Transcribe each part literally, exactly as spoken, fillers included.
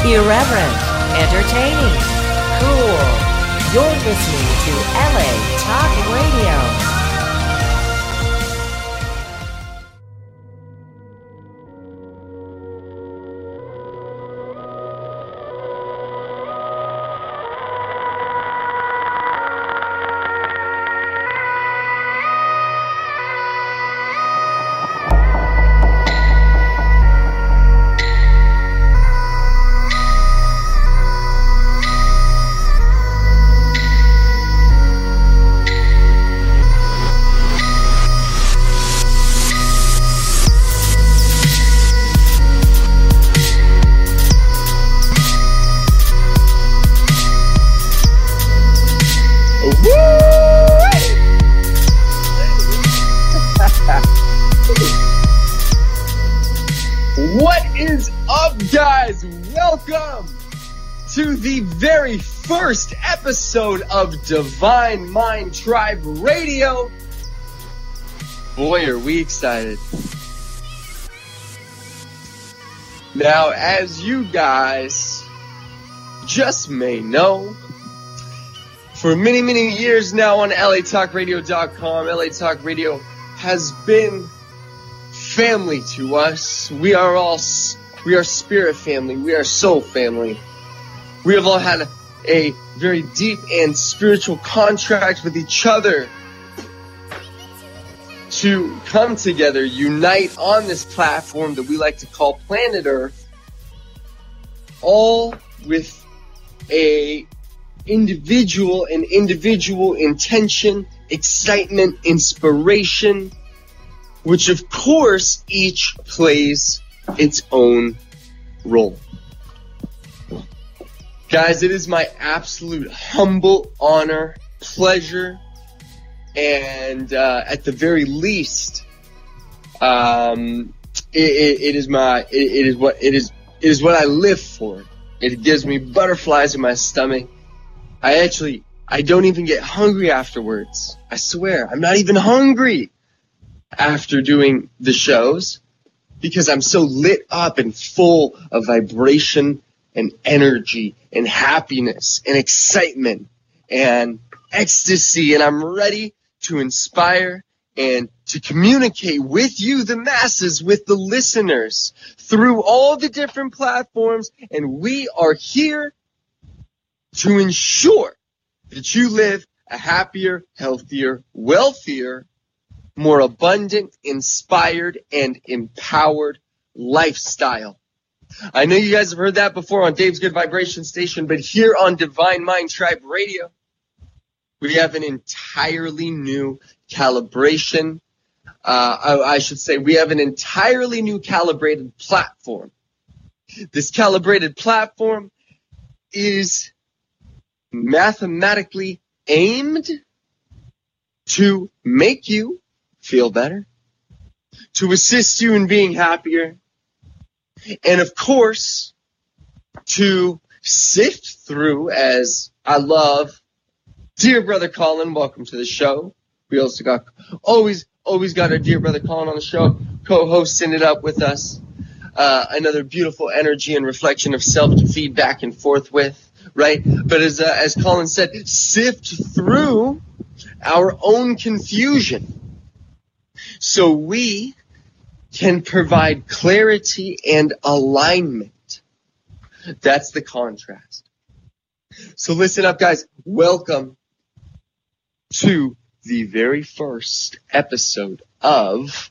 Irreverent, entertaining, cool. You're listening to L A Talk Radio. To the very first episode of Divine Mind Tribe Radio. Boy, are we excited. Now, as you guys just may know, for many, many years now on L A Talk Radio dot com, L A Talk Radio has been family to us. We are all, we are spirit family. We are soul family. We have all had a, a very deep and spiritual contract with each other to come together, unite on this platform that we like to call Planet Earth, all with a individual and individual intention, excitement, inspiration, which of course each plays its own role. Guys, it is my absolute humble honor, pleasure, and uh, at the very least, um, it, it, it is my it, it is what it is it is what I live for. It gives me butterflies in my stomach. I actually I don't even get hungry afterwards. I swear, I'm not even hungry after doing the shows because I'm so lit up and full of vibration and energy and happiness and excitement and ecstasy, and I'm ready to inspire and to communicate with you, the masses, with the listeners through all the different platforms, and we are here to ensure that you live a happier, healthier, wealthier, more abundant, inspired, and empowered lifestyle. I know you guys have heard that before on Dave's Good Vibration Station, but here on Divine Mind Tribe Radio, we have an entirely new calibration. Uh, I, I should say we have an entirely new calibrated platform. This calibrated platform is mathematically aimed to make you feel better, to assist you in being happier, and of course, to sift through, as I love, dear brother Colin, welcome to the show. We also got, always, always got our dear brother Colin on the show, co-hosting it up with us. Uh, another beautiful energy and reflection of self to feed back and forth with, right? But as, uh, as Colin said, sift through our own confusion. So we can provide clarity and alignment. That's the contrast. So listen up, guys. Welcome to the very first episode of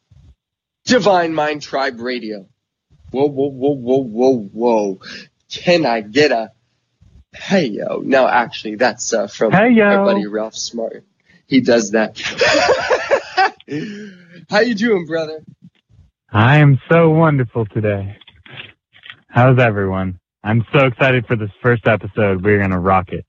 Divine Mind Tribe Radio. Whoa, whoa, whoa, whoa, whoa, whoa. Can I get a hey, yo? No, actually, that's uh, from hey, yo. Our buddy Ralph Smart. He does that. How you doing, brother? I am so wonderful today. How's everyone? I'm so excited for this first episode. We're going to rock it.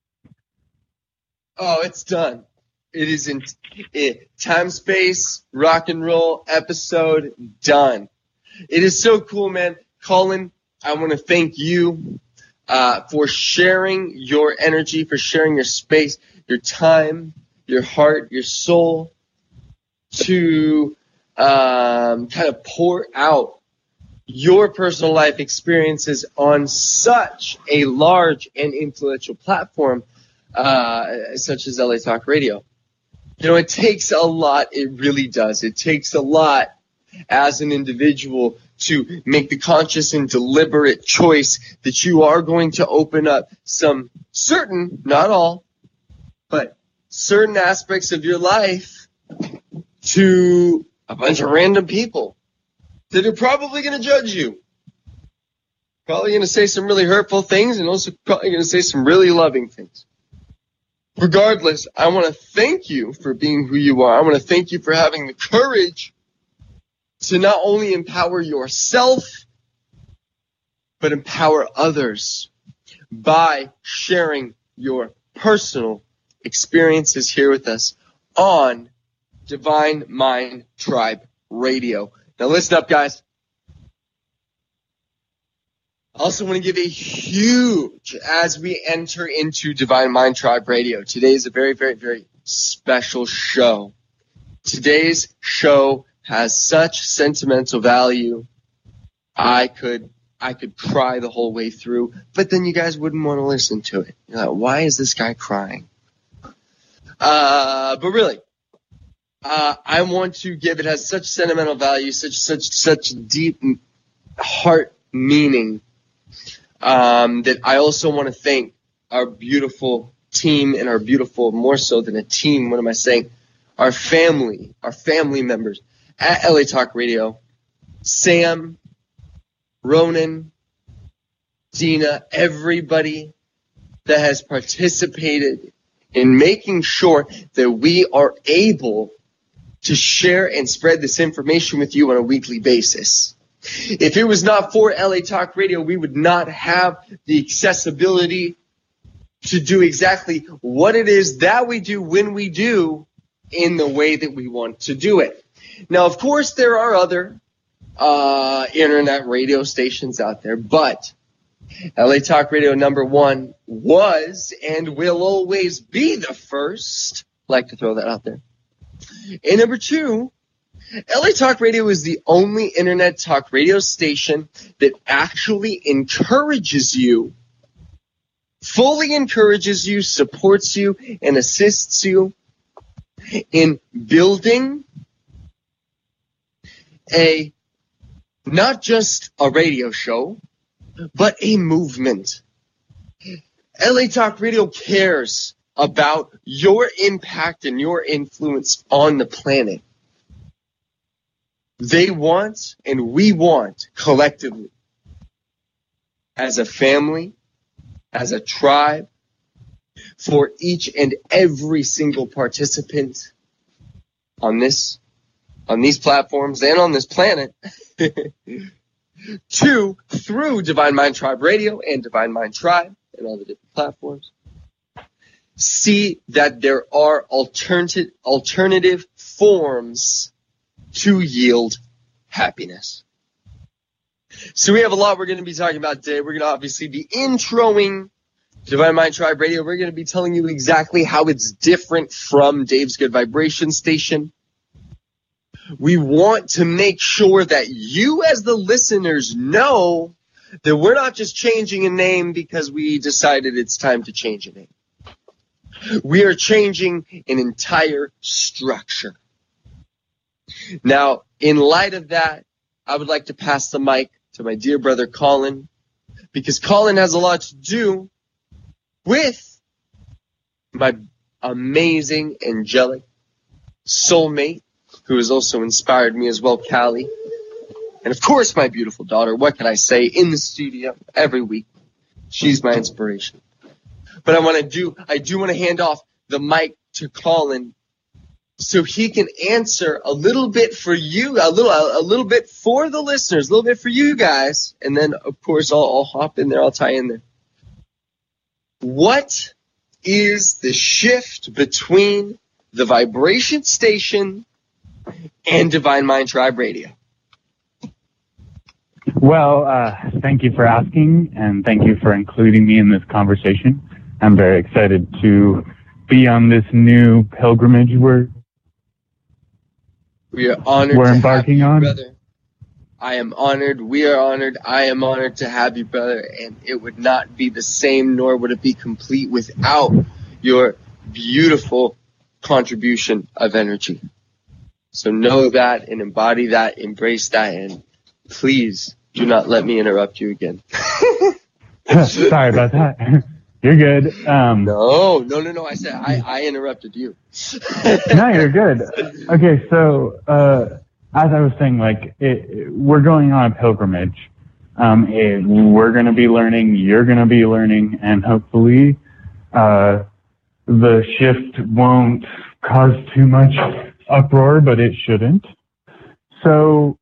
Oh, it's done. It is in it, time, space, rock and roll episode done. It is so cool, man. Colin, I want to thank you uh, for sharing your energy, for sharing your space, your time, your heart, your soul to um, kind of pour out your personal life experiences on such a large and influential platform uh, such as L A Talk Radio. You know, it takes a lot. It really does. It takes a lot as an individual to make the conscious and deliberate choice that you are going to open up some certain, not all, but certain aspects of your life to a bunch of random people that are probably going to judge you. Probably going to say some really hurtful things and also probably going to say some really loving things. Regardless, I want to thank you for being who you are. I want to thank you for having the courage to not only empower yourself, but empower others by sharing your personal experiences here with us on Divine Mind Tribe Radio. Now listen up, guys. I also want to give a huge, as we enter into Divine Mind Tribe Radio, today is a very, very, very special show. Today's show has such sentimental value. I could I could cry the whole way through, but then you guys wouldn't want to listen to it. You're like, why is this guy crying? Uh, but really, uh, I want to give it has such sentimental value, such such such deep heart meaning, um, that I also want to thank our beautiful team and our beautiful, more so than a team, what am I saying? Our family, our family members at L A Talk Radio, Sam, Ronan, Dina, everybody that has participated in making sure that we are able to share and spread this information with you on a weekly basis. If it was not for L A Talk Radio, we would not have the accessibility to do exactly what it is that we do when we do in the way that we want to do it. Now, of course, there are other uh, internet radio stations out there, but L A Talk Radio number one was and will always be the first. I'd like to throw that out there. And number two, L A Talk Radio is the only internet talk radio station that actually encourages you, fully encourages you, supports you, and assists you in building a, not just a radio show, but a movement. L A Talk Radio cares about your impact and your influence on the planet. They want, and we want, collectively, as a family, as a tribe, for each and every single participant on this, on these platforms and on this planet, to, through Divine Mind Tribe Radio and Divine Mind Tribe and all the different platforms, see that there are alternative alternative forms to yield happiness. So we have a lot we're going to be talking about today. We're going to obviously be introing Divine Mind Tribe Radio. We're going to be telling you exactly how it's different from Dave's Good Vibration Station. We want to make sure that you as the listeners know that we're not just changing a name because we decided it's time to change a name. We are changing an entire structure. Now, in light of that, I would like to pass the mic to my dear brother Colin, because Colin has a lot to do with my amazing, angelic soulmate, who has also inspired me as well, Callie. And of course, my beautiful daughter, what can I say, in the studio every week. She's my inspiration. But I want to do, I do want to hand off the mic to Colin so he can answer a little bit for you, a little, a, a little bit for the listeners, a little bit for you guys. And then, of course, I'll, I'll hop in there. I'll tie in there. What is the shift between the Vibration Station and Divine Mind Tribe Radio? Well, uh, thank you for asking, and thank you for including me in this conversation. I'm very excited to be on this new pilgrimage we're, we are honored we're to embarking have you, on. Brother. I am honored. We are honored. I am honored to have you, brother. And it would not be the same, nor would it be complete without your beautiful contribution of energy. So know that and embody that, embrace that, and please do not let me interrupt you again. Sorry about that. You're good. Um, no, no, no, no. I said I, I interrupted you. No, you're good. Okay, so uh, as I was saying, like it, we're going on a pilgrimage. Um, it, we're going to be learning. You're going to be learning, and hopefully, uh, the shift won't cause too much uproar, but it shouldn't. So,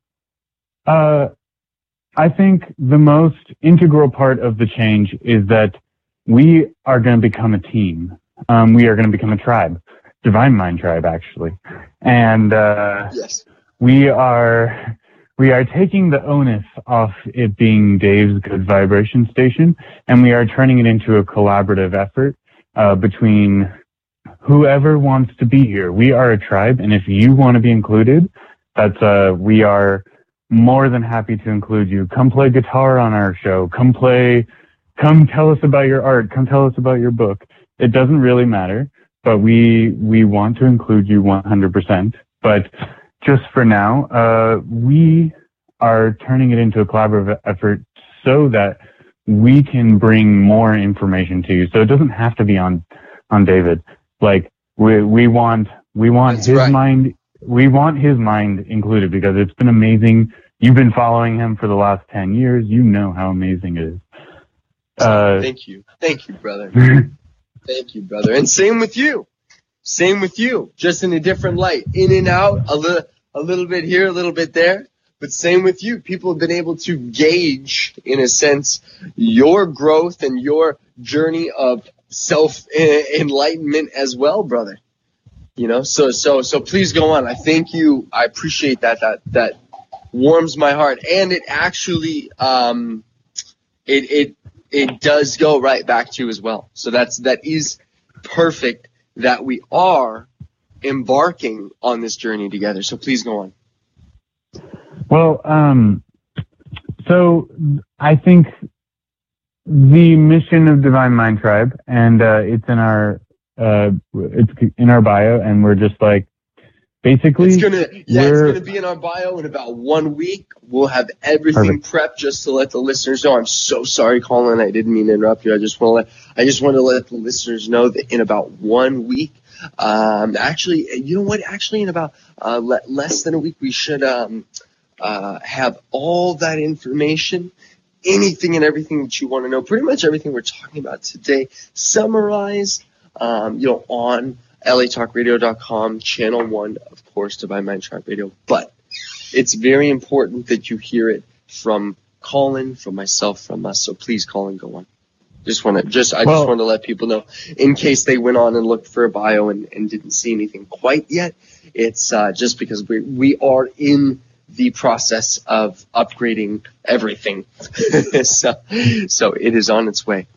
uh, I think the most integral part of the change is that we are going to become a team. Um, we are going to become a tribe, Divine Mind Tribe, actually. And uh, yes. we are we are taking the onus off it being Dave's Good Vibration Station, and we are turning it into a collaborative effort uh, between whoever wants to be here. We are a tribe, and if you want to be included, that's uh, we are more than happy to include you. Come play guitar on our show. Come play. Come tell us about your art. Come tell us about your book. It doesn't really matter, but we we want to include you one hundred percent. But just for now, uh, we are turning it into a collaborative effort so that we can bring more information to you. So it doesn't have to be on on David. Like we we want we want That's his right. mind. We want his mind included because it's been amazing. You've been following him for the last ten years. You know how amazing it is. Uh, Thank you. Thank you, brother. Thank you, brother. And same with you. Same with you. Just in a different light. In and out, a little, a little bit here, a little bit there. But same with you. People have been able to gauge, in a sense, your growth and your journey of self-enlightenment as well, brother. You know, so, so, so please go on. I thank you. I appreciate that. That, that warms my heart. And it actually, um, it, it, it does go right back to you as well. So that's, that is perfect that we are embarking on this journey together. So please go on. Well, um, so I think the mission of Divine Mind Tribe, and uh, it's in our uh, it's in our bio, and we're just like basically. It's gonna yeah, it's gonna be in our bio in about one week. We'll have everything Perfect. prepped just to let the listeners know. I'm so sorry, Colin. I didn't mean to interrupt you. I just want to let I just want to let the listeners know that in about one week, um, actually, you know what? Actually, in about uh, le- less than a week, we should um, uh, have all that information, anything and everything that you want to know, pretty much everything we're talking about today, summarized, um, you know, on L A Talk Radio dot com, channel one, of course, Divine Mind Tribe Radio. But it's very important that you hear it from Colin, from myself, from us. So please, Colin, go on. Just want to just I well, just want to let people know, in case they went on and looked for a bio and, and didn't see anything quite yet. It's uh, just because we we are in the process of upgrading everything. so so it is on its way.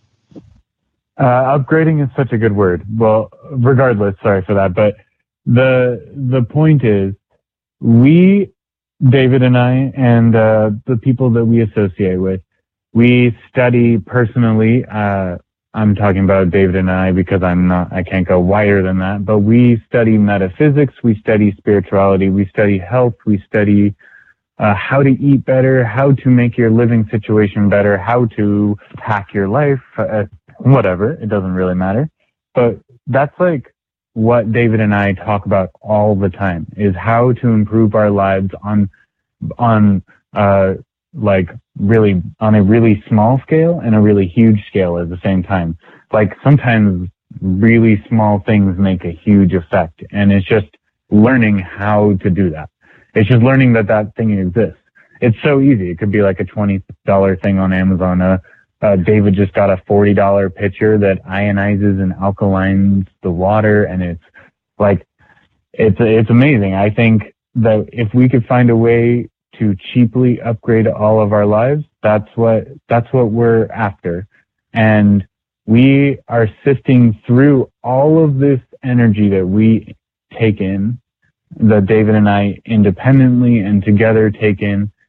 Uh, upgrading is such a good word. Well, regardless, sorry for that, but the the point is, we, David and I, and uh, the people that we associate with, we study personally. Uh, I'm talking about David and I because I'm not, I can't go wider than that. But we study metaphysics, we study spirituality, we study health, we study uh, how to eat better, how to make your living situation better, how to hack your life. Uh, Whatever, it doesn't really matter. But that's like what David and I talk about all the time, is how to improve our lives on, on, uh, like really, on a really small scale and a really huge scale at the same time. Like sometimes really small things make a huge effect, and it's just learning how to do that. It's just learning that that thing exists. It's so easy. It could be like a twenty dollars thing on Amazon, uh, Uh, David just got a forty dollars pitcher that ionizes and alkalines the water, and it's like, it's it's amazing. I think that if we could find a way to cheaply upgrade all of our lives, that's what that's what we're after. And we are sifting through all of this energy that we take in, that David and I independently and together take in,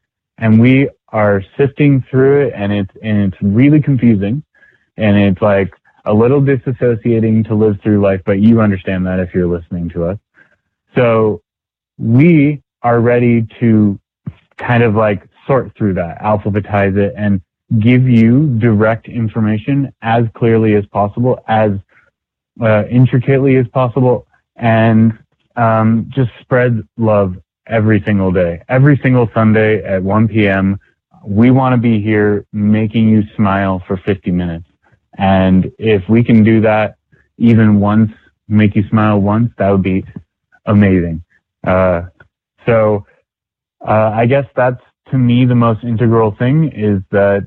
and we are sifting through it, and it's and it's really confusing, and it's like a little disassociating to live through life, but you understand that if you're listening to us. So we are ready to kind of like sort through that, alphabetize it, and give you direct information as clearly as possible, as uh, intricately as possible, and um, just spread love every single day. Every single Sunday at one p.m., we want to be here making you smile for fifty minutes. And if we can do that even once, make you smile once, that would be amazing. Uh, so uh, I guess that's, to me, the most integral thing is that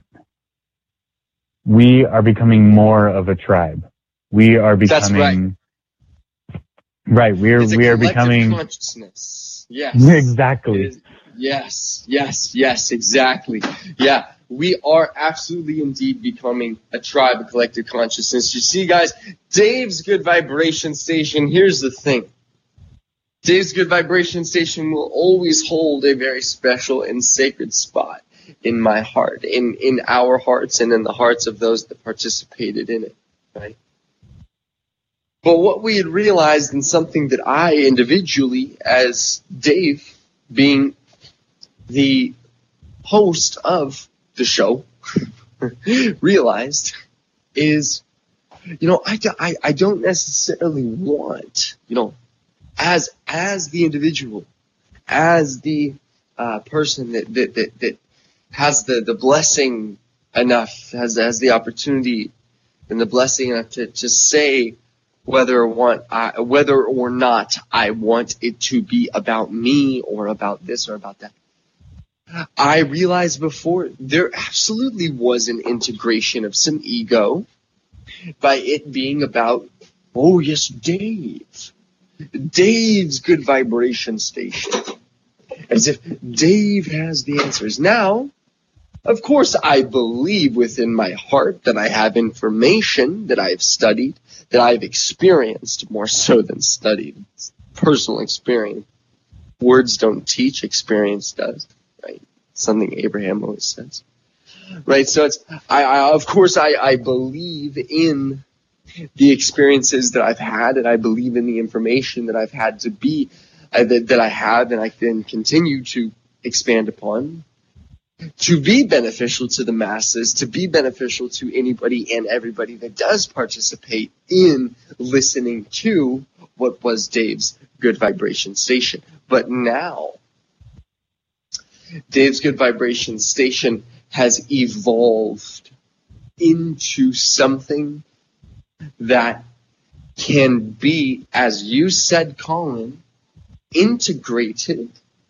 we are becoming more of a tribe. We are becoming... That's right. Right, we are, it's a we are collective becoming... consciousness. Yes. Exactly. Is, yes, yes, yes, exactly. Yeah. We are absolutely indeed becoming a tribe, a collective consciousness. You see, guys, Dave's Good Vibration Station, here's the thing. Dave's Good Vibration Station will always hold a very special and sacred spot in my heart, in, in our hearts, and in the hearts of those that participated in it, right? But what we had realized, and something that I individually, as Dave, being the host of the show, realized is, you know, I, I, I don't necessarily want, you know, as as the individual, as the uh, person that, that, that, that has the, the blessing enough, has, has the opportunity and the blessing enough to, to say whether or, want, I, whether or not I want it to be about me or about this or about that. I realized before there absolutely was an integration of some ego by it being about, oh yes, Dave. Dave's Good Vibration Station. As if Dave has the answers. Now, of course, I believe within my heart that I have information that I've studied, that I've experienced, more so than studied. It's personal experience. Words don't teach, experience does. Right? Something Abraham always says. Right? So it's, I, I of course, I, I believe in the experiences that I've had, and I believe in the information that I've had to be, uh, that, that I have, and I can continue to expand upon, to be beneficial to the masses, to be beneficial to anybody and everybody that does participate in listening to what was Dave's Good Vibration Station. But now, Dave's Good Vibration Station has evolved into something that can be, as you said, Colin, integrated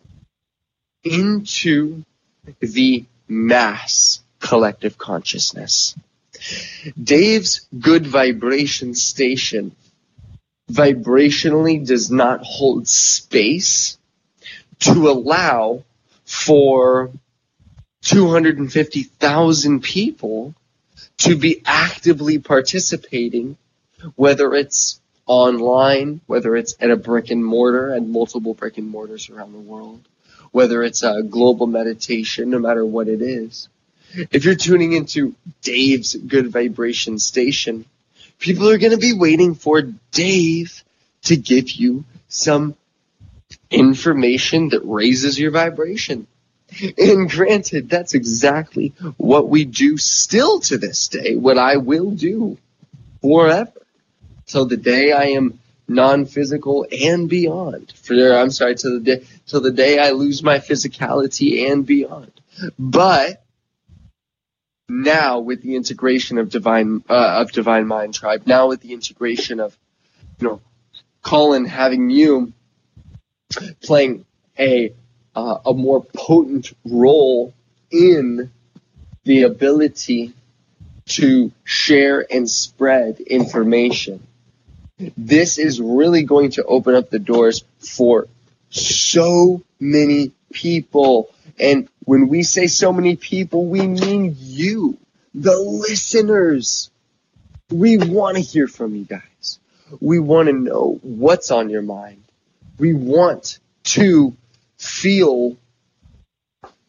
into the mass collective consciousness. Dave's Good Vibration Station vibrationally does not hold space to allow for two hundred fifty thousand people to be actively participating, whether it's online, whether it's at a brick and mortar and multiple brick and mortars around the world, whether it's a global meditation, no matter what it is. If you're tuning into Dave's Good Vibration Station, people are going to be waiting for Dave to give you some information that raises your vibration. And granted, that's exactly what we do still to this day, what I will do forever, till the day I am non-physical and beyond. For I'm sorry, till the day till the day I lose my physicality and beyond. But now, with the integration of divine uh, of Divine Mind Tribe, now with the integration of, you know, Colin having you playing a uh, a more potent role in the ability to share and spread information. This is really going to open up the doors for so many people. And when we say so many people, we mean you, the listeners. We want to hear from you guys. We want to know what's on your mind. We want to feel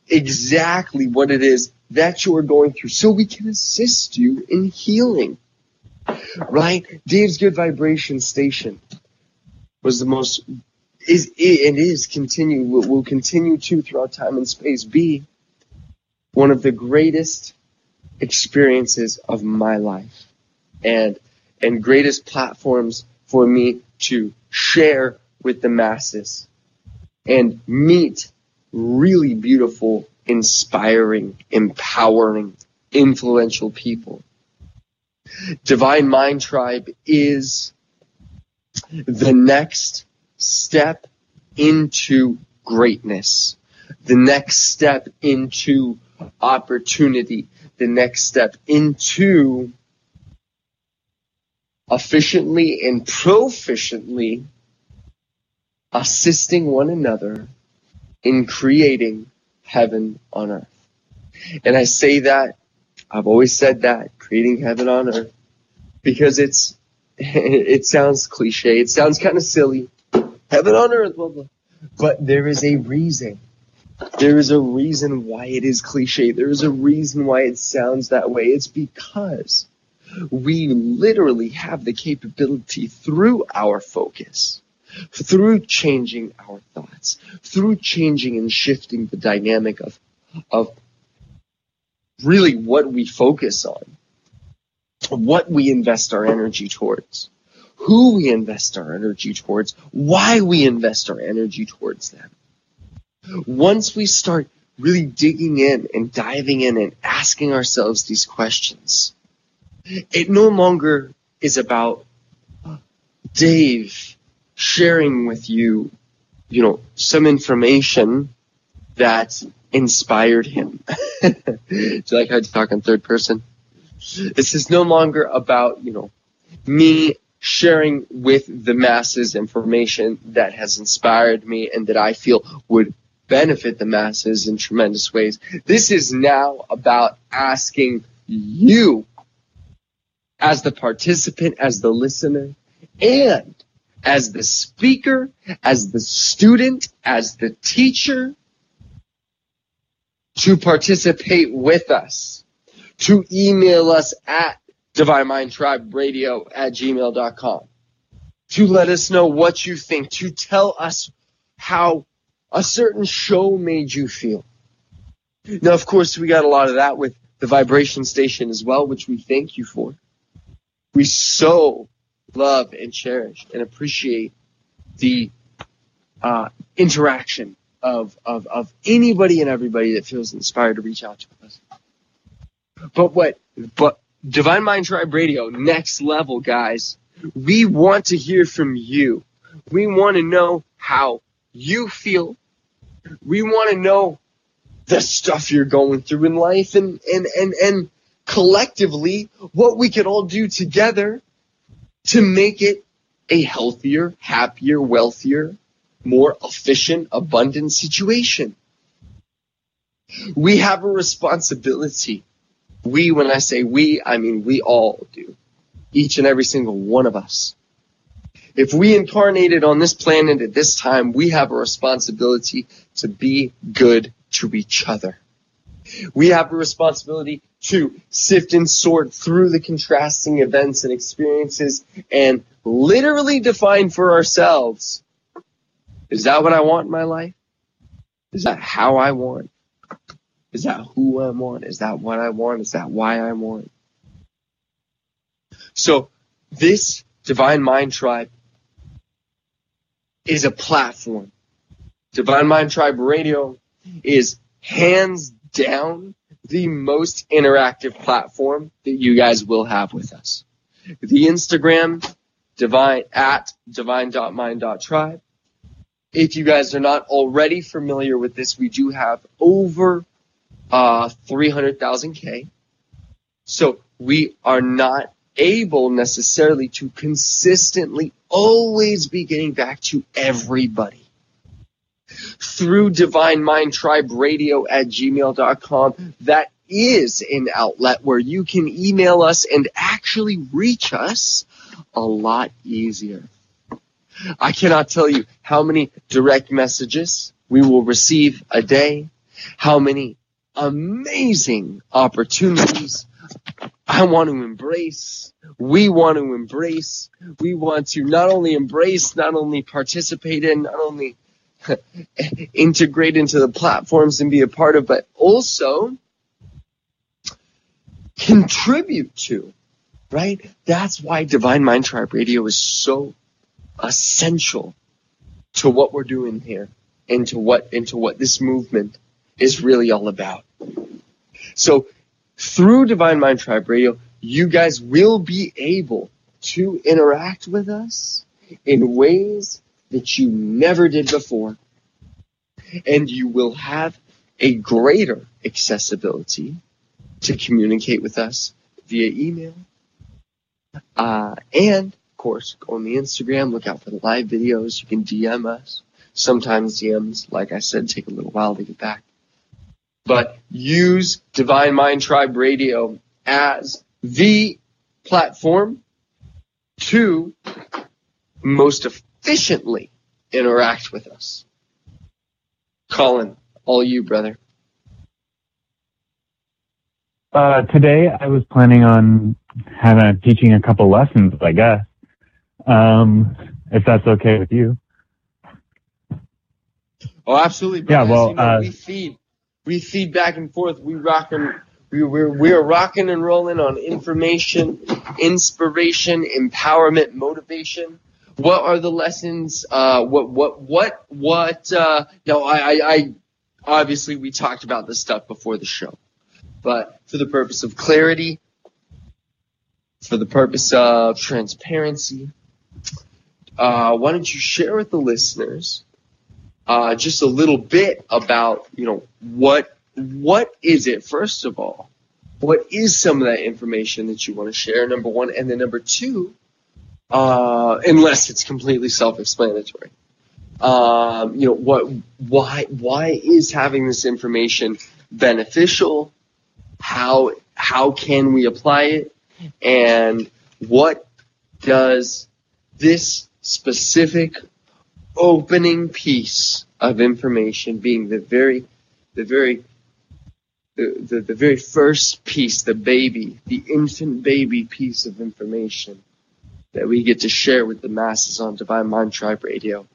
exactly what it is that you are going through so we can assist you in healing. Right? Dave's Good Vibration Station was the most, is it is continue, will, will continue to throughout time and space be one of the greatest experiences of my life and and greatest platforms for me to share with the masses and meet really beautiful, inspiring, empowering, influential people. Divine Mind Tribe is the next step into greatness, the next step into opportunity, the next step into efficiently and proficiently assisting one another in creating heaven on earth. And I say that, I've always said that, creating heaven on earth, because it's, it sounds cliche, it sounds kind of silly, heaven on earth, blah, blah. But there is a reason. There is a reason why it is cliche. There is a reason why it sounds that way. It's because we literally have the capability through our focus, through changing our thoughts, through changing and shifting the dynamic of, of really what we focus on, what we invest our energy towards, who we invest our energy towards, why we invest our energy towards them. Once we start really digging in and diving in and asking ourselves these questions, it no longer is about Dave sharing with you, you know, some information that inspired him. Do you like how I talk in third person? This is no longer about, you know, me sharing with the masses information that has inspired me and that I feel would benefit the masses in tremendous ways. This is now about asking you, as the participant, as the listener, and as the speaker, as the student, as the teacher, to participate with us, to email us at divine mind tribe radio at gmail dot com, to let us know what you think, to tell us how a certain show made you feel. Now, of course, we got a lot of that with the Vibration Station as well, which we thank you for. We so love and cherish and appreciate the uh, interaction of, of, of anybody and everybody that feels inspired to reach out to us. But what, but Divine Mind Tribe Radio, next level, guys. We want to hear from you. We want to know how you feel. We want to know the stuff you're going through in life, and, and, and, and collectively what we can all do together to make it a healthier, happier, wealthier, more efficient, abundant situation. We have a responsibility. We, when I say we, I mean we all do. Each and every single one of us. If we incarnated on this planet at this time, we have a responsibility to be good to each other. We have a responsibility to sift and sort through the contrasting events and experiences and literally define for ourselves, is that what I want in my life? Is that how I want? Is that who I want? Is that what I want? Is that why I want? So this Divine Mind Tribe is a platform. Divine Mind Tribe Radio is hands down the most interactive platform that you guys will have with us. The Instagram, divine at divine dot mind dot tribe. If you guys are not already familiar with this, we do have over uh, three hundred thousand K. So we are not able necessarily to consistently always be getting back to everybody. Through Divine Mind Tribe Radio at gmail dot com, that is an outlet where you can email us and actually reach us a lot easier. I cannot tell you how many direct messages we will receive a day, how many amazing opportunities I want to embrace. We want to embrace. We want to not only embrace, not only participate in, not only integrate into the platforms and be a part of, but also contribute to, right? That's why Divine Mind Tribe Radio is so essential to what we're doing here and to what, and to what this movement is really all about. So through Divine Mind Tribe Radio, you guys will be able to interact with us in ways that you never did before. And you will have a greater accessibility to communicate with us via email. Uh, and, of course, go on the Instagram, look out for the live videos. You can D M us. Sometimes D Ms, like I said, take a little while to get back. But use Divine Mind Tribe Radio as the platform to most efficiently interact with us. Colin, all you, brother. Uh, today I was planning on having teaching a couple lessons, I guess. Um, if that's okay with you. Oh, absolutely, brother. Yeah, well, you know, uh, we feed, we feed back and forth. We rockin', we we're we are rocking and rolling on information, inspiration, empowerment, motivation. What are the lessons? Uh, what, what, what, what, uh, no, I, I, I, obviously we talked about this stuff before the show, but for the purpose of clarity, for the purpose of transparency, uh, why don't you share with the listeners, uh, just a little bit about, you know, what, what is it, first of all, what is some of that information that you want to share, number one, and then number two, Uh, unless it's completely self-explanatory. Um, you know, what, why, why is having this information beneficial? How, how can we apply it? And what does this specific opening piece of information, being the very, the very, the, the, the very first piece, the baby, the infant baby piece of information, that we get to share with the masses on Divine Mind Tribe Radio.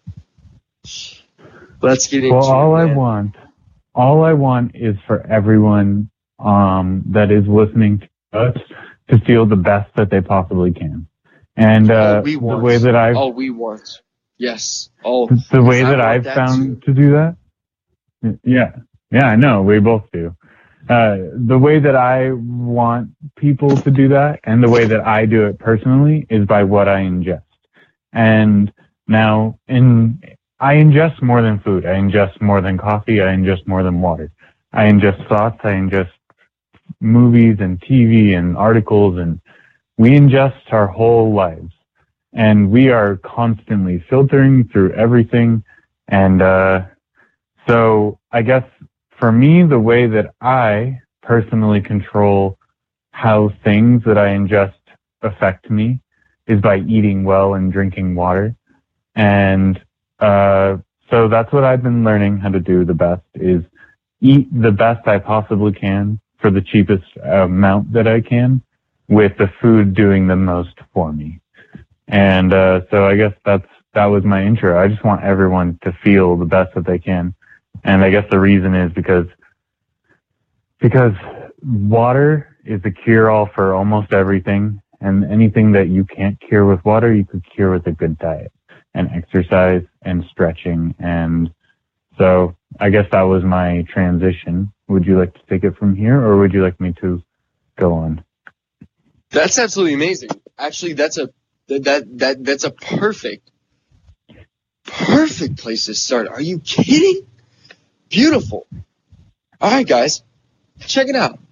Let's get into well, all it, I man. want, all I want is for everyone um, that is listening to us to feel the best that they possibly can. And uh, all we want, the way that I've, all we want, yes, all the way I that want I've that found too. to do that, yeah, yeah, I know, we both do. Uh, the way that I want people to do that and the way that I do it personally is by what I ingest. And now in, I ingest more than food. I ingest more than coffee. I ingest more than water. I ingest thoughts. I ingest movies and T V and articles, and we ingest our whole lives. And we are constantly filtering through everything. And, uh, so I guess for me, the way that I personally control how things that I ingest affect me is by eating well and drinking water. And uh, so that's what I've been learning how to do the best, is eat the best I possibly can for the cheapest amount that I can, with the food doing the most for me. And uh, so I guess that's that was my intro. I just want everyone to feel the best that they can. And I guess the reason is because because water is a cure-all for almost everything, and anything that you can't cure with water, you could cure with a good diet and exercise and stretching. And so I guess that was my transition. Would you like to take it from here, or would you like me to go on? That's absolutely amazing. Actually, that's a that that, that that's a perfect perfect place to start. Are you kidding? Beautiful. All right, guys, check it out.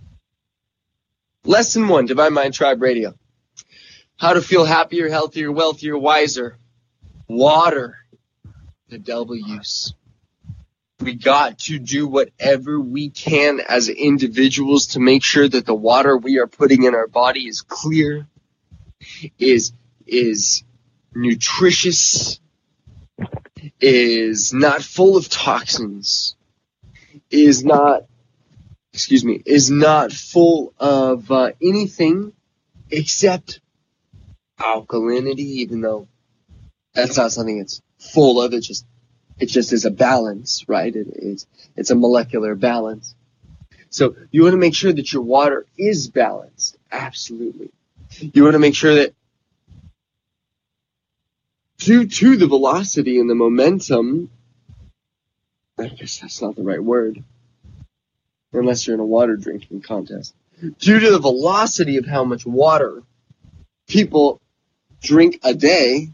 Lesson one, Divine Mind Tribe Radio. How to feel happier, healthier, wealthier, wiser. Water. The W's. We got to do whatever we can as individuals to make sure that the water we are putting in our body is clear, is is nutritious, is not full of toxins, is not, excuse me, is not full of uh, anything except alkalinity, even though that's not something it's full of. It just, it just is a balance, right? It, it's, it's a molecular balance. So you want to make sure that your water is balanced. Absolutely. You want to make sure that due to the velocity and the momentum, I guess that's not the right word, unless you're in a water drinking contest. Due to the velocity of how much water people drink a day,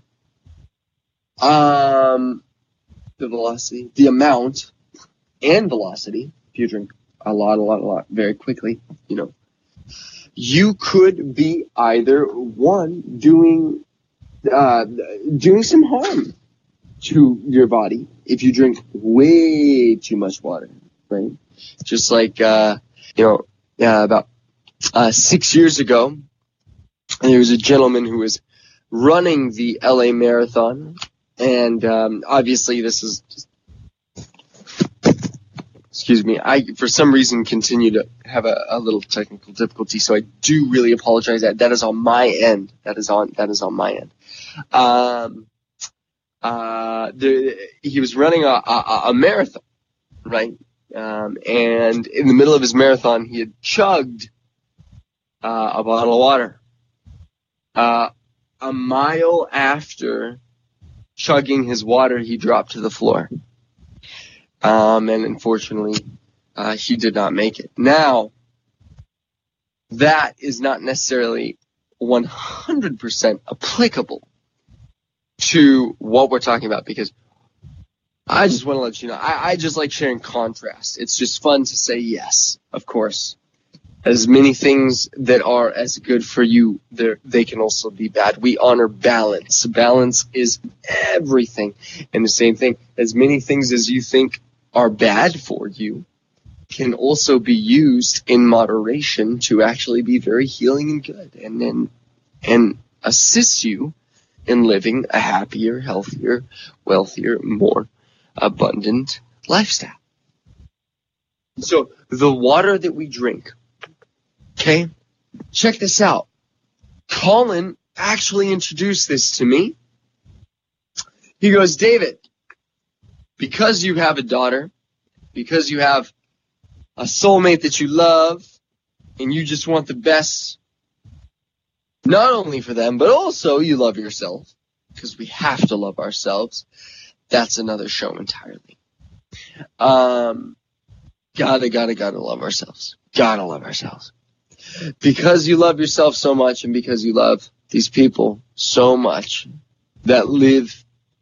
um, the velocity, the amount and velocity, if you drink a lot, a lot, a lot very quickly, you know, you could be either one doing, uh, doing some harm to your body if you drink way too much water, right? Just like, uh, you know, uh, about uh, six years ago, there was a gentleman who was running the L A Marathon, and um, obviously this is just, excuse me, I for some reason continue to have a, a little technical difficulty, so I do really apologize. That that is on my end. That is on that is on my end. Um, uh, the, he was running a, a, a marathon, right? Um, and in the middle of his marathon, he had chugged uh, a bottle of water. Uh, a mile after chugging his water, he dropped to the floor. Um, and unfortunately, uh, he did not make it. Now, that is not necessarily one hundred percent applicable to what we're talking about, because I just want to let you know, I, I just like sharing contrast. It's just fun to say yes, of course. As many things that are as good for you, they can also be bad. We honor balance. Balance is everything. And the same thing, as many things as you think are bad for you can also be used in moderation to actually be very healing and good, and and, and assist you in living a happier, healthier, wealthier, more abundant lifestyle. So the water that we drink, okay, check this out. Colin actually introduced this to me. He goes, David, because you have a daughter, because you have a soulmate that you love, and you just want the best, not only for them, but also you love yourself, because we have to love ourselves. That's another show entirely. Um, gotta, gotta, gotta love ourselves. Gotta love ourselves. Because you love yourself so much, and because you love these people so much that live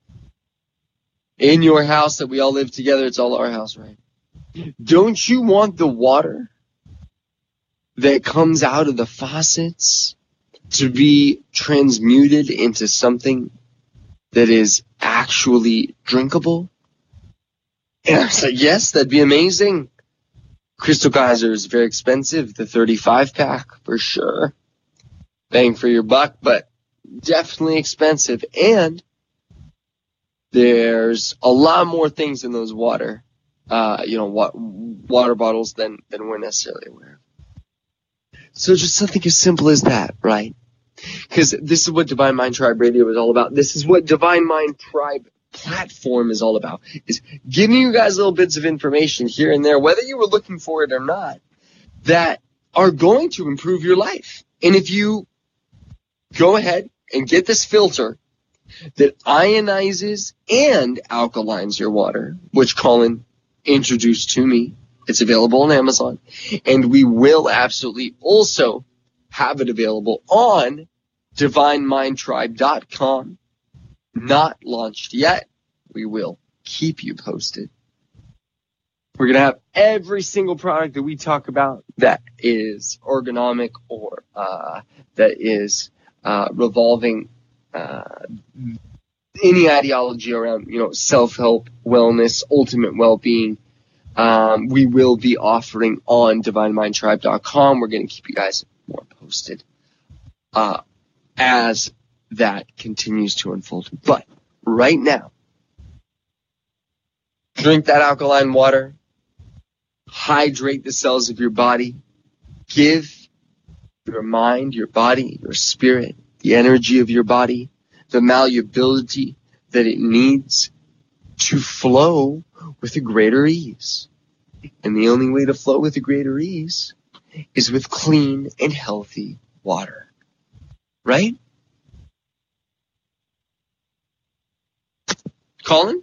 in your house, that we all live together, it's all our house, right? Don't you want the water that comes out of the faucets to be transmuted into something that is actually drinkable? And I was like, yes, that'd be amazing. Crystal Geyser is very expensive, the thirty-five pack for sure. Bang for your buck, but definitely expensive. And there's a lot more things in those water, uh, you know, wa- water bottles than, than we're necessarily aware of. So just something as simple as that, right? Because this is what Divine Mind Tribe Radio is all about. This is what Divine Mind Tribe platform is all about, is giving you guys little bits of information here and there, whether you were looking for it or not, that are going to improve your life. And if you go ahead and get this filter that ionizes and alkalines your water, which Colin introduced to me, it's available on Amazon, and we will absolutely also have it available on divine mind tribe dot com. Not launched yet. We will keep you posted. We're going to have every single product that we talk about that is ergonomic or uh, that is uh, revolving uh, any ideology around, you know, self-help, wellness, ultimate well-being. Um, we will be offering on divine mind tribe dot com. We're going to keep you guys more posted uh, as that continues to unfold. But right now, drink that alkaline water. hydrate the cells of your body, give your mind, your body, your spirit, the energy of your body, the malleability that it needs to flow with a greater ease. And the only way to flow with a greater ease is with clean and healthy water. Right? Colin?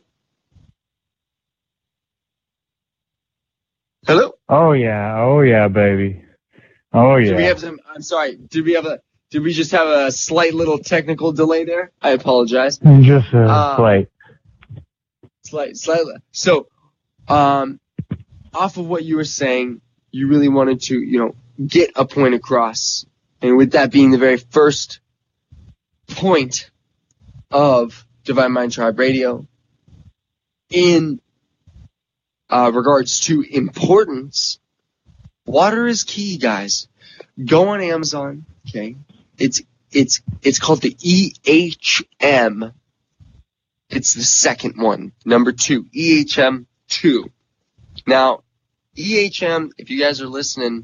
Hello? Oh yeah, oh yeah, baby. Oh yeah. Did we have some, I'm sorry, did we have a, did we just have a slight little technical delay there? I apologize. Just a Uh, slight. Slight, slightly. So, um, off of what you were saying, you really wanted to, you know, get a point across. And with that being the very first point of Divine Mind Tribe Radio, in uh, regards to importance, water is key, guys. Go on Amazon, okay? It's it's it's called the E H M. It's the second one, number two, E H M two. Now, E H M, if you guys are listening,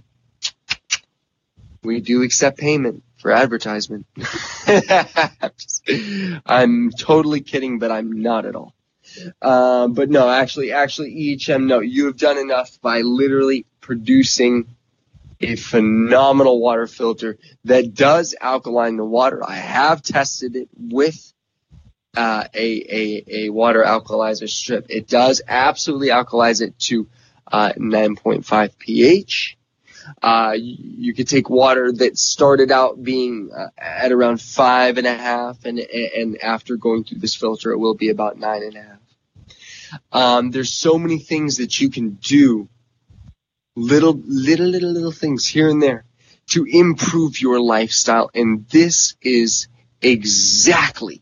we do accept payment for advertisement. I'm, just, I'm totally kidding, but I'm not at all. Uh, but no, actually, actually, E H M, no, you have done enough by literally producing a phenomenal water filter that does alkaline the water. I have tested it with uh, a, a, a water alkalizer strip. It does absolutely alkalize it to uh, nine point five pH. Uh, you, you could take water that started out being uh, at around five and a half, and and after going through this filter, it will be about nine and a half. Um, there's so many things that you can do, little, little, little, little things here and there to improve your lifestyle, and this is exactly,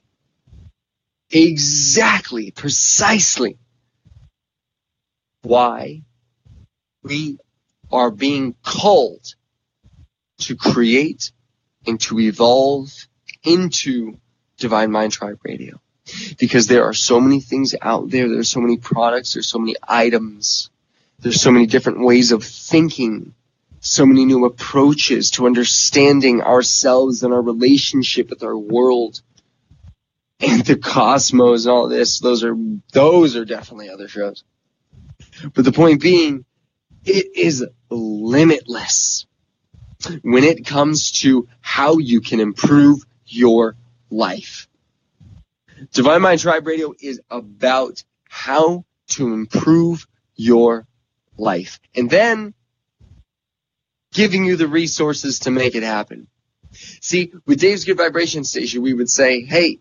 exactly, precisely why we are being called to create and to evolve into Divine Mind Tribe Radio. Because there are so many things out there, there's so many products, there's so many items, there's so many different ways of thinking, so many new approaches to understanding ourselves and our relationship with our world and the cosmos and all this. Those are, those are definitely other shows. But the point being, it is limitless when it comes to how you can improve your life. Divine Mind Tribe Radio is about how to improve your life. And then giving you the resources to make it happen. See, with Dave's Good Vibration Station, we would say, hey,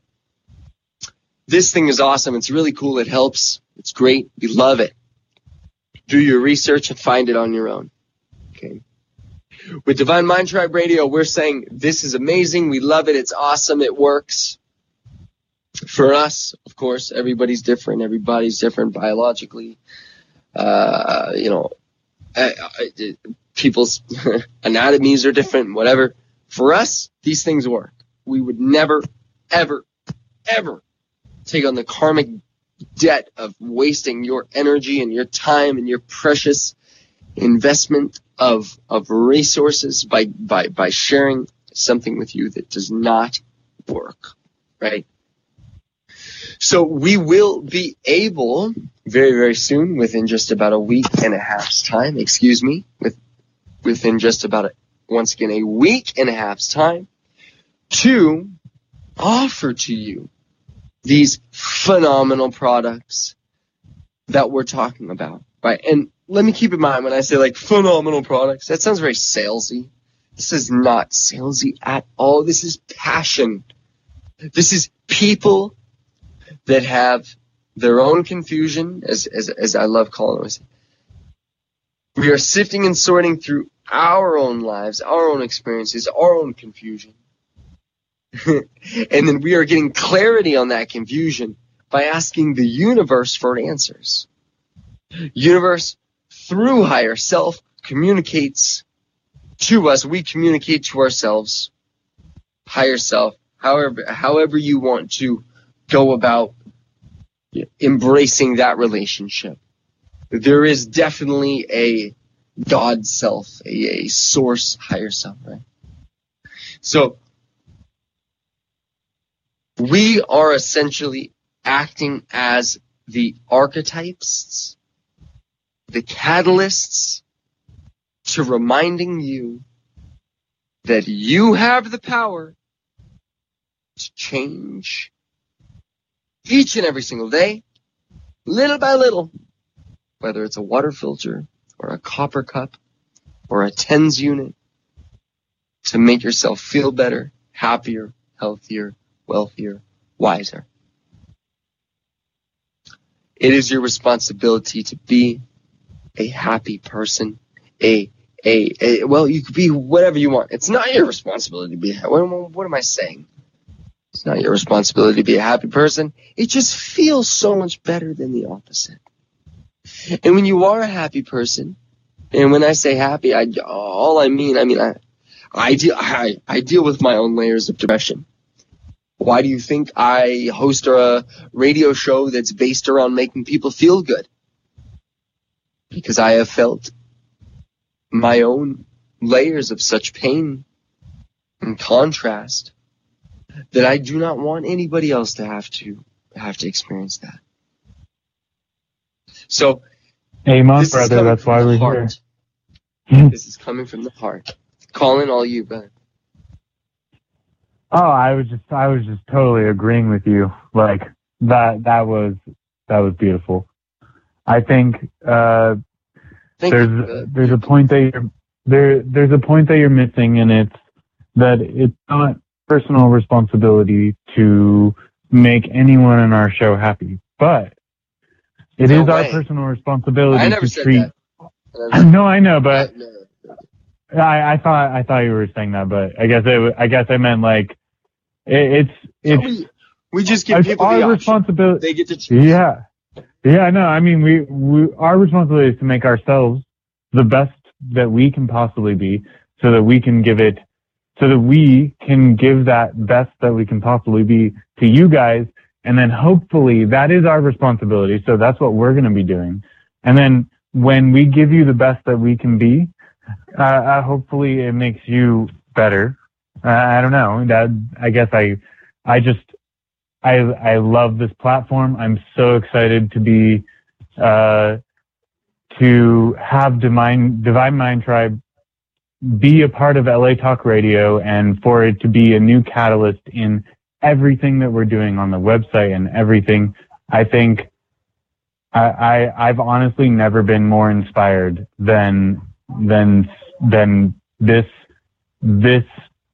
this thing is awesome. It's really cool. It helps. It's great. We love it. Do your research and find it on your own. Okay. With Divine Mind Tribe Radio, we're saying this is amazing. We love it. It's awesome. It works. For us, of course, everybody's different. Everybody's different biologically. Uh, you know, uh, uh, people's anatomies are different, whatever. For us, these things work. We would never, ever, ever take on the karmic debt of wasting your energy and your time and your precious investment of of resources by by by sharing something with you that does not work, right? So we will be able very, very soon, within just about a week and a half's time, excuse me, with within just about, a, once again, a week and a half's time, to offer to you these phenomenal products that we're talking about, right? And let me keep in mind, when I say like phenomenal products, that sounds very salesy. This is not salesy at all. This is passion. This is people that have their own confusion, as as, as I love calling it. We are sifting and sorting through our own lives, our own experiences, our own confusion. And then we are getting clarity on that confusion by asking the universe for answers. Universe, through higher self, communicates to us. We communicate to ourselves, higher self, however, however you want to go about embracing that relationship. there is definitely a God self, a, a source, higher self, right? So, we are essentially acting as the archetypes, the catalysts to reminding you that you have the power to change each and every single day, little by little, whether it's a water filter or a copper cup or a TENS unit, to make yourself feel better, happier, healthier, wealthier, wiser. It is your responsibility to be a happy person, a, a, a well, you could be whatever you want. It's not your responsibility to be, what, what am I saying? It's not your responsibility to be a happy person. It just feels so much better than the opposite. And when you are a happy person, and when I say happy, I, all I mean, I mean, I, I deal, I, I deal with my own layers of depression. Why do you think I host a radio show that's based around making people feel good? Because I have felt my own layers of such pain and contrast that I do not want anybody else to have to have to experience that. So, Amen, brother. That's why we're heart. here. This is coming from the heart. Calling all you, brother. Oh, I was just, I was just totally agreeing with you. Like that, that was, that was beautiful. I think uh, Thank there's, you. there's a point that you're there, there's a point that you're missing, and it's that it's not personal responsibility to make anyone in our show happy, but it No is way. our personal responsibility I never to said treat. that. I never No, I know, but. No. I, I thought I thought you were saying that, but I guess it, I guess I meant like it, it's it's So we, we just give it's people our the option. responsibility. They get to choose. Yeah, yeah. No, I mean we, we our responsibility is to make ourselves the best that we can possibly be, so that we can give it, so that we can give that best that we can possibly be to you guys, and then hopefully that is our responsibility. So that's what we're going to be doing, and then when we give you the best that we can be. Uh, uh, hopefully it makes you better. Uh, I don't know. That I guess I, I just, I, I love this platform. I'm so excited to be, uh, to have Divine, Divine Mind Tribe be a part of L A Talk Radio, and for it to be a new catalyst in everything that we're doing on the website and everything. I think I, I I've honestly never been more inspired than than than this this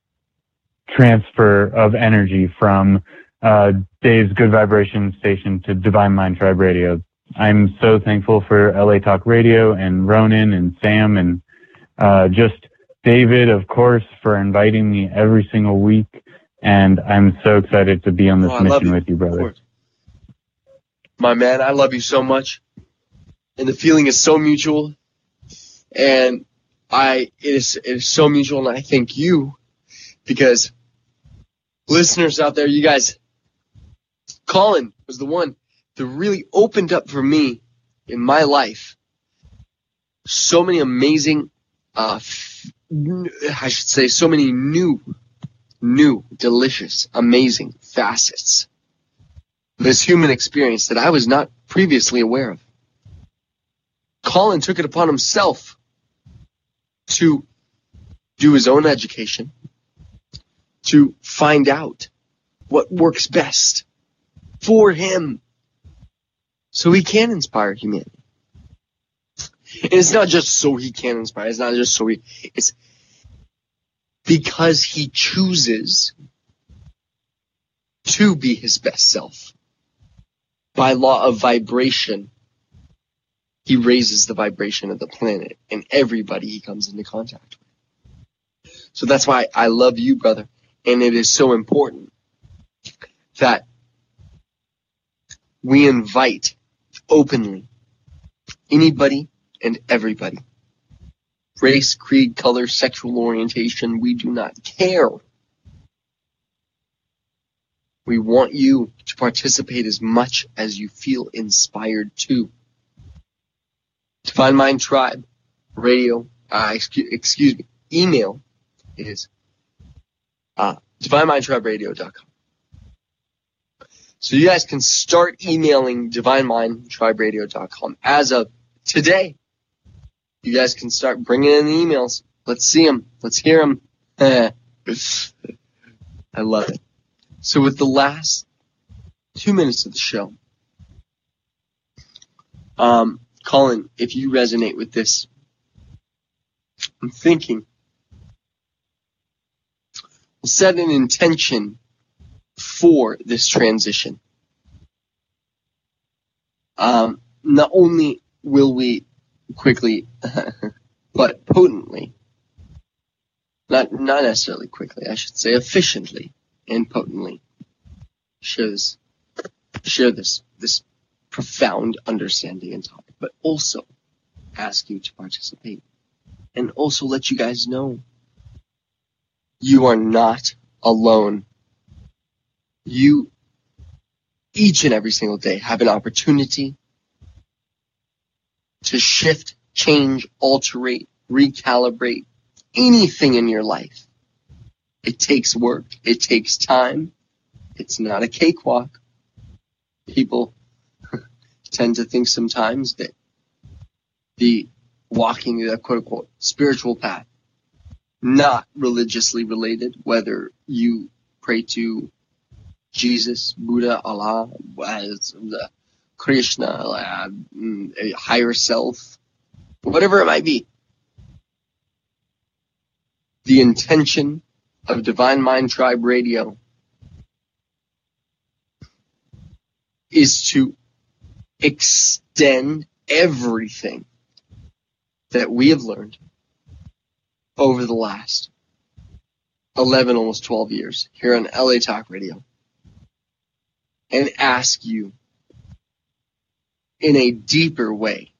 transfer of energy from uh, Dave's Good Vibration Station to Divine Mind Tribe Radio. I'm so thankful for L A Talk Radio and Ronan and Sam and uh, just David, of course, for inviting me every single week. And I'm so excited to be on this Oh, mission you. with you, brother. My man, I love you so much. And the feeling is so mutual. And I, it is, it is so mutual. And I thank you because listeners out there, you guys, Colin was the one that really opened up for me in my life so many amazing, uh, f- I should say so many new, new, delicious, amazing facets of this human experience that I was not previously aware of. Colin took it upon himself to do his own education, to find out what works best for him so he can inspire humanity. And it's not just so he can inspire, it's not just so he, it's because he chooses to be his best self. By law of vibration, he raises the vibration of the planet and everybody he comes into contact with. So that's why I love you, brother. And it is so important that we invite openly anybody and everybody. Race, creed, color, sexual orientation, we do not care. We want you to participate as much as you feel inspired to. Divine Mind Tribe radio, uh, excuse, excuse me, email is uh, divine mind tribe radio dot com. So you guys can start emailing divine mind tribe radio dot com as of today. You guys can start bringing in the emails. Let's see them. Let's hear them. I love it. So with the last two minutes of the show, um, Colin, if you resonate with this, I'm thinking we'll set an intention for this transition. Um, not only will we quickly, but potently, not not necessarily quickly, I should say efficiently and potently, share this, share this, this profound understanding and topic, but also ask you to participate and also let you guys know you are not alone. You, each and every single day, have an opportunity to shift, change, alterate, recalibrate anything in your life. It takes work. It takes time. It's not a cakewalk. People tend to think sometimes that the walking the quote-unquote spiritual path, not religiously related, whether you pray to Jesus, Buddha, Allah, the Krishna, uh, a higher self, whatever it might be. The intention of Divine Mind Tribe Radio is to extend everything that we have learned over the last eleven, almost twelve years here on L A Talk Radio, and ask you in a deeper way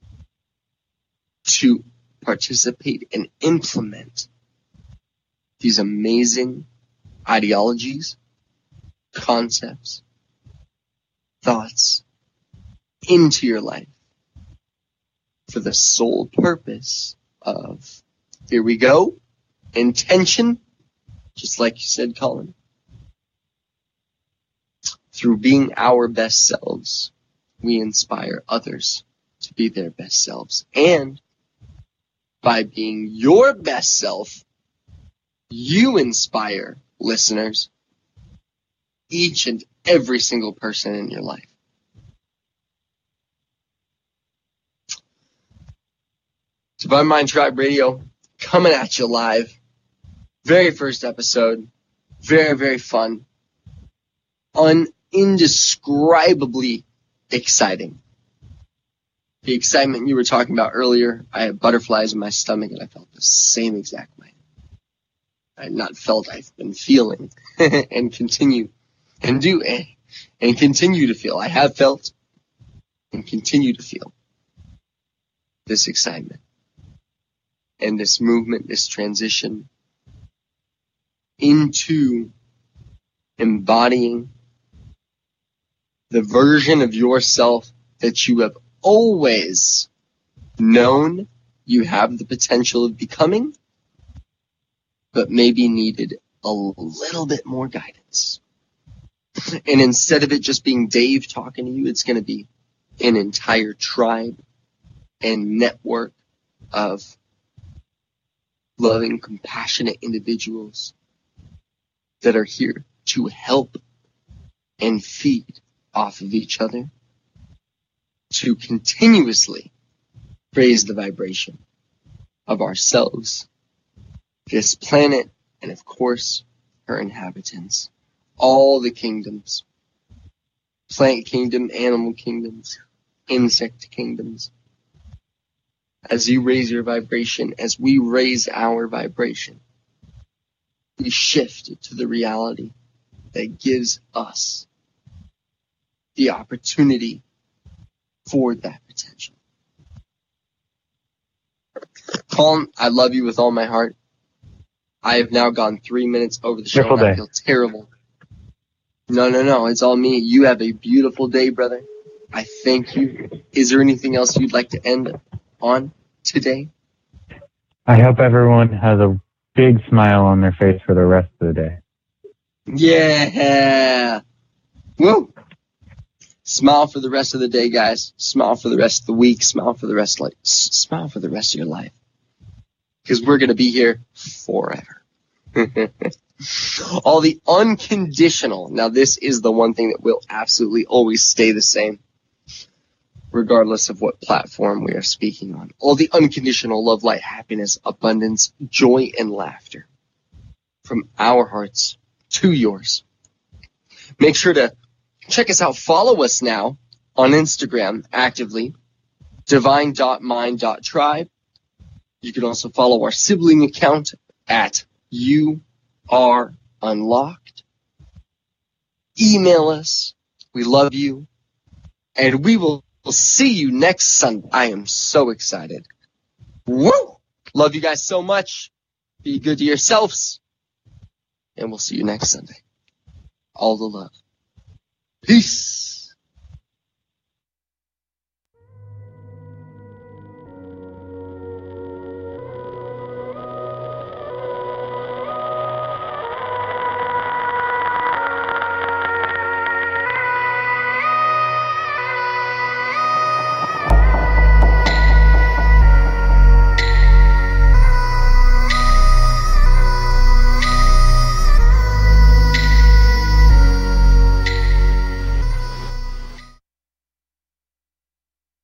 to participate and implement these amazing ideologies, concepts, thoughts into your life for the sole purpose of, here we go, intention, just like you said, Colin, through being our best selves, we inspire others to be their best selves. And by being your best self, you inspire listeners, each and every single person in your life. Divine Mind Tribe Radio, coming at you live. Very first episode. Very, very fun. Un- indescribably exciting. The excitement you were talking about earlier, I had butterflies in my stomach and I felt the same exact way. I had not felt, I've been feeling and continue and do and continue to feel. I have felt and continue to feel this excitement and this movement, this transition into embodying the version of yourself that you have always known you have the potential of becoming, but maybe needed a little bit more guidance. And instead of it just being Dave talking to you, it's going to be an entire tribe and network of loving, compassionate individuals that are here to help and feed off of each other to continuously raise the vibration of ourselves, this planet, and of course, her inhabitants. All the kingdoms. Plant kingdom, animal kingdoms, insect kingdoms. As you raise your vibration, as we raise our vibration, we shift to the reality that gives us the opportunity for that potential. Colin, I love you with all my heart. I have now gone three minutes over the show. Beautiful and I day. feel terrible. No, no, no. It's all me. You have a beautiful day, brother. I thank you. Is there anything else you'd like to end on today? I hope everyone has a big smile on their face for the rest of the day. Yeah. Woo. Smile for the rest of the day, guys. Smile for the rest of the week. Smile for the rest of life. S- smile for the rest of your life. Because we're going to be here forever. All the unconditional. Now, this is the one thing that will absolutely always stay the same, regardless of what platform we are speaking on. All the unconditional love, light, happiness, abundance, joy, and laughter from our hearts to yours. Make sure to check us out. Follow us now on Instagram actively, divine dot mind dot tribe. You can also follow our sibling account at You Are Unlocked. Email us. We love you. And we will see you next Sunday. I am so excited. Woo! Love you guys so much. Be good to yourselves. And we'll see you next Sunday. All the love. Peace.